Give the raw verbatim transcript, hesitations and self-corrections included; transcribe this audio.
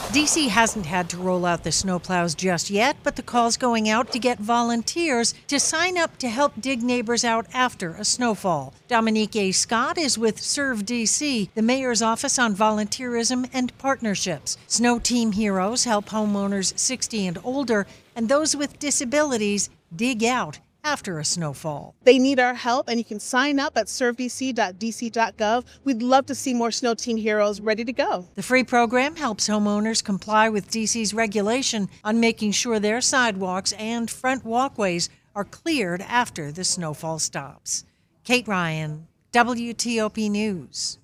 D C hasn't had to roll out the snowplows just yet, but the call's going out to get volunteers to sign up to help dig neighbors out after a snowfall. Dominique A. Scott is with Serve D C, the mayor's office on volunteerism and partnerships. Snow Team Heroes help homeowners sixty and older and those with disabilities dig out after a snowfall. They need our help, and you can sign up at serve d c dot d c dot gov. We'd love to see more Snow Team Heroes ready to go. The free program helps homeowners comply with D C's regulation on making sure their sidewalks and front walkways are cleared after the snowfall stops. Kate Ryan, W T O P News.